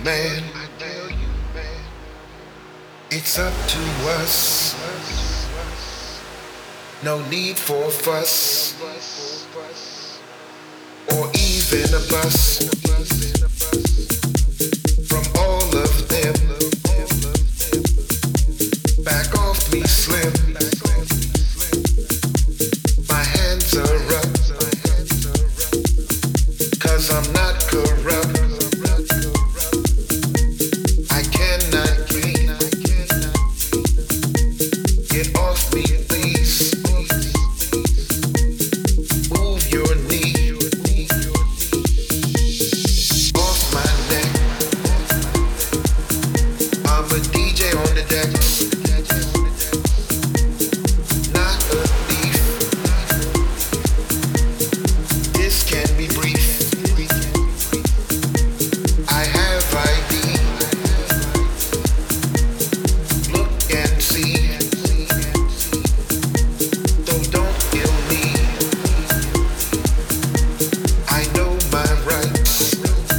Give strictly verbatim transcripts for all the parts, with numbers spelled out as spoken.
man, it's up to us. No need for fuss or even a bus from all of them. Back off me, Slim. My hands are up, 'cause I'm not corrupt. I cannot breathe. Get off me, please. Move your knee off my neck. I'm a D J on the deck, not a thief. This can be brief. I have I D. Look and see. So don't kill me. I know my rights.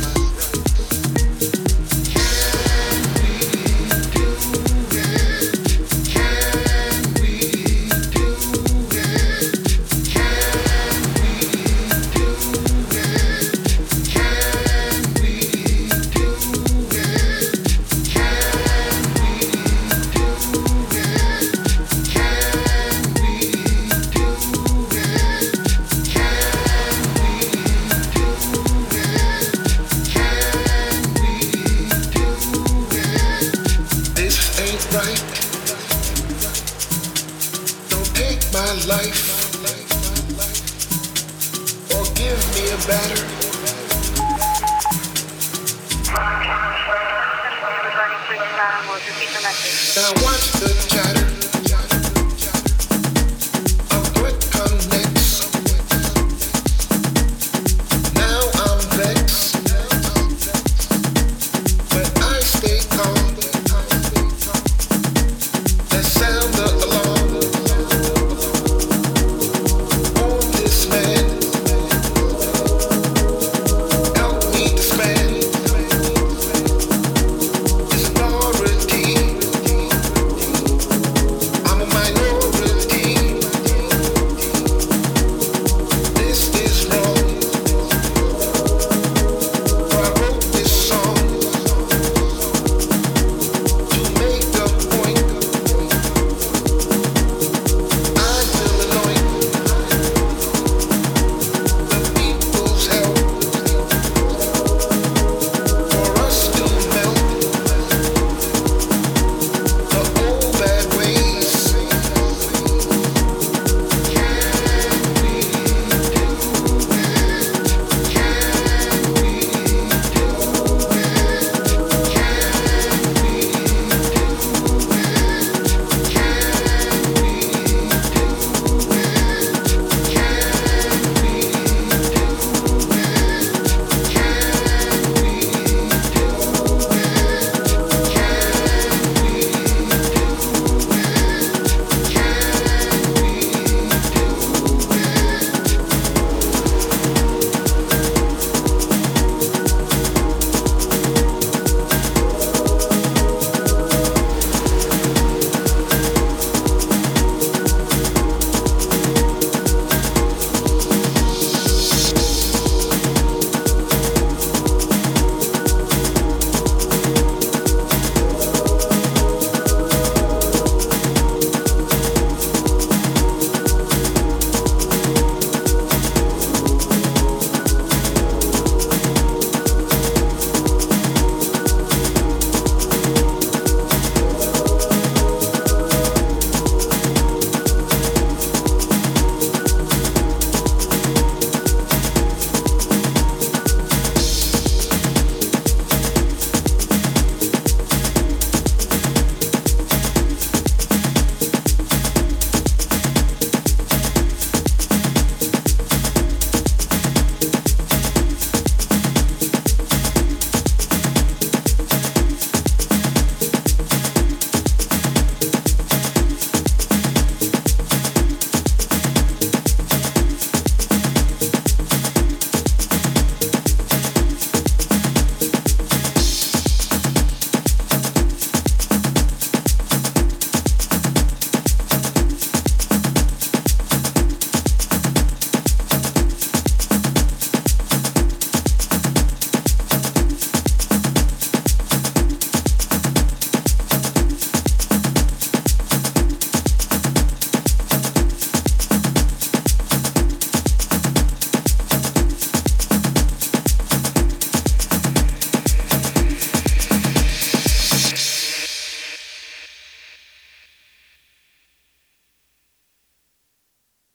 Can we do it? Can we do it? Can we do it? Can we do it? Can we do it? Can we do it? Can we do it? Can we do it? This ain't right. Don't take my life or give me a batter. Now watch the chatter.